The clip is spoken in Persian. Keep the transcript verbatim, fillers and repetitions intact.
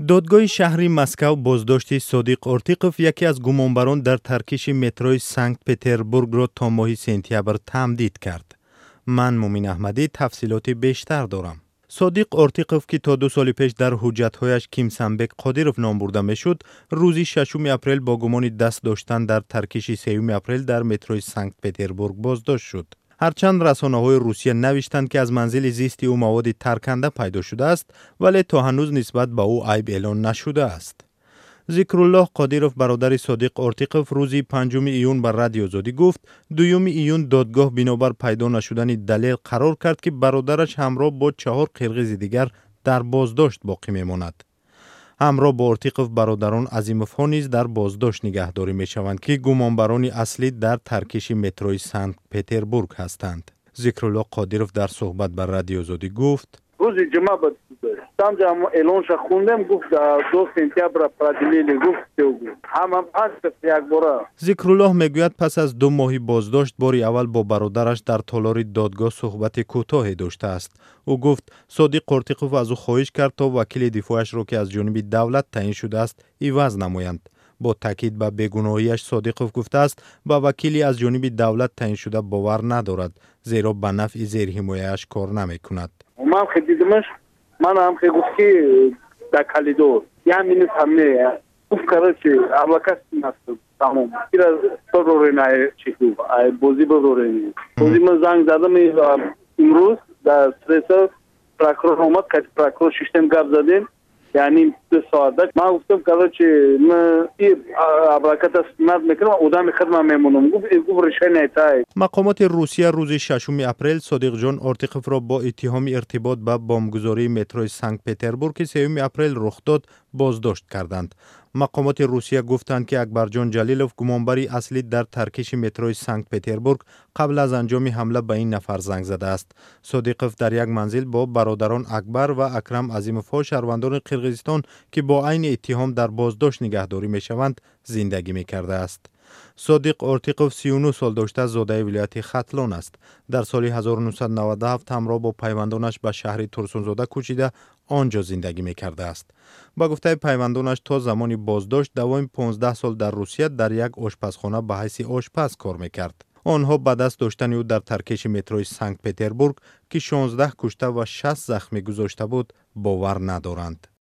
دادگاه شهری مسکو بازداشت صادق ارتیقوف یکی از گمانبران در ترکیش متروی سنت پتربورگ را تا ماه سپتامبر تمدید کرد. من مومین احمدی تفصیلات بیشتر دارم. صادق ارتیقوف که تا دو سال پیش در حجت‌هایش کیمسنبک قادیروف نام برده میشد، روز ششم اپریل با گمان دست داشتن در ترکیش سوم اپریل در متروی سنت پتربورگ بازداشت شد. هرچند رسانه‌های روسیه نوشتند که از منزل زیستی او مواد ترکنده پیدا شده است، ولی تا هنوز نسبت به او عیب اعلان نشده است. ذکرالله قادیروف برادر صادق ارتیقوف روز پنجم ایون بر رادیو آزادی گفت دوم ایون دادگاه بنابر پیدا نشدن دلیل قرار کرد که برادرش همراه با چهار قرقیز دیگر در بازداشت باقی میماند. همراه با ارتیقوف برادران عظیموف‌ها نیز در بازداشت نگهداری میشوند که گمانبران اصلی در ترکیش متروی سنت پتربورگ هستند. ذکرالله قادیروف در صحبت بر رادیو آزادی گفت روز جمعه بود. سامجا اعلانش خوندم گفت دو سپتامبر پرادلیلی گفت هم هم پس یک بار. ذکرالله میگوید پس از دو ماهی بازداشت باری اول با برادرش در تالار دادگاه صحبت کوتاهی داشته است. او گفت صادق ارتیقوف از او خواهش کرد تا وکیل دفاعش را که از جانب دولت تعیین شده است عوض نمایند. با تاکید به بیگناهیش صادقوف گفته است با وکیلی از جانب دولت تعیین شده باور ندارد، زیرا به نفع زیر حمایه‌اش کار نمی‌کند. من خدیدمش من هم خیلی گفت که در کلیدو یا مینی همه گفت کرد که اولاکست نست تمام ایرا سروری نه چیکو بازی بازی بازی من زنگ زدم امروز در استرس پراکرور اومد که پراکرور سیستم گاب زدیم یعنی دو ساعت ما گفتم که من این ابراکت استناد میکنم ادامه خدمت میمونم گفت گفت رشای نیتای. مقامات روسیه روز ششم اپریل صادق جان ارتیقوف را با اتهام ارتباط به بمبگذاری متروی سنت پتربورگ که سوم اپریل رخ داد بازداشت کردند. مقامات روسیه گفتند که اکبرجان جلیلوف گمانبری اصلی در ترکیش متروی سنت پتربورگ قبل از انجام حمله به این نفر زنگ زده است. صادقوف در یک منزل با برادران اکبر و اکرم عظیموف‌ها شهروندان قرقیزستان که با عین اتهام در بازداشت نگهداری میشوند زندگی میکرده است. صادق ارتیقوف سی و نه سال داشته زاده ولایت ختلان است. در سال هزار و نهصد و نود و هفت همراه با پیوندانش به شهر ترسونزاده کوچیده آنجا زندگی میکرده است. با گفته پیوندانش تا زمانی بازداشت دوام پانزده سال در روسیه در یک آشپزخانه به حیث آشپز کار میکرد. آنها به دست داشتن او در ترکیش متروی سنت پتربورگ که شانزده کشته و شصت زخمی گذاشته بود باور ندارند.